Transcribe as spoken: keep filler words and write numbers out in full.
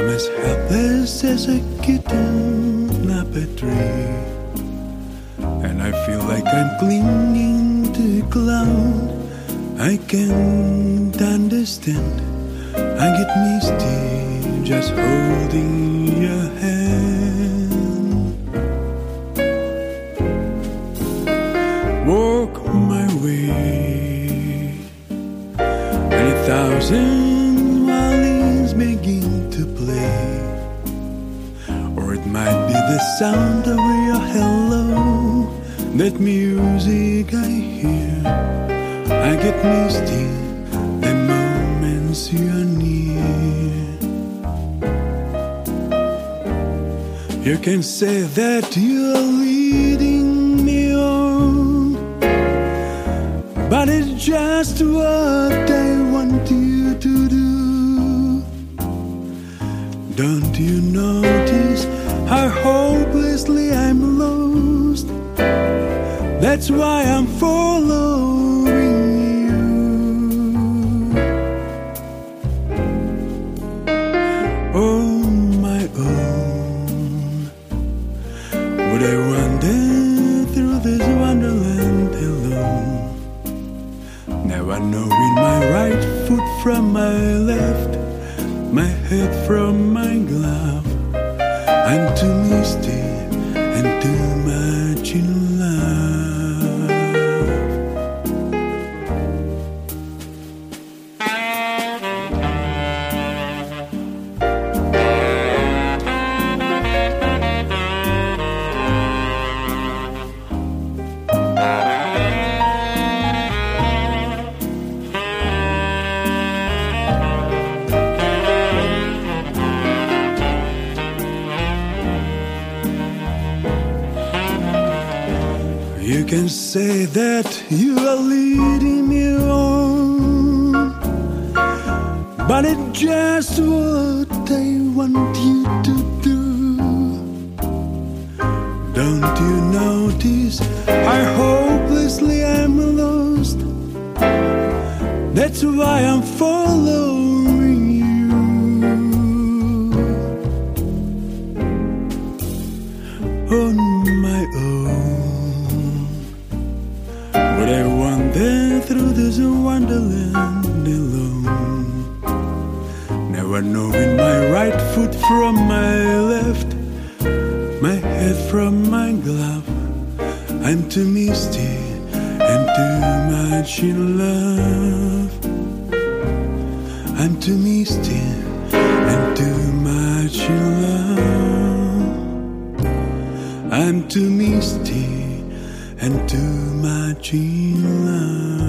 as helpless as a kitten up a tree, and I feel like I'm clinging to a cloud. I can't understand. I get misty just holding your hand. Walk my way, and a thousand violins begin to play, or it might be the sound of your hello, that music I hear. I get misty the moments you're near. You can say that you're leading me on, but it's just what I want you to do. Don't you notice how hopelessly I'm lost? That's why I'm following you. On my own, would I wander through this wonderland alone, never knowing my right foot from my left, my head from my glove? I'm too misty and too much in love. You can say that you are leading me on, but it's just what I want you to do. Don't you notice how hopelessly I'm lost? That's why I'm following you. On my own, would I wander through this wonderland alone, never knowing my right foot from my left, my head from my glove? I'm too misty and too much in love. I'm too misty and too much in love. I'm too misty and too much in love.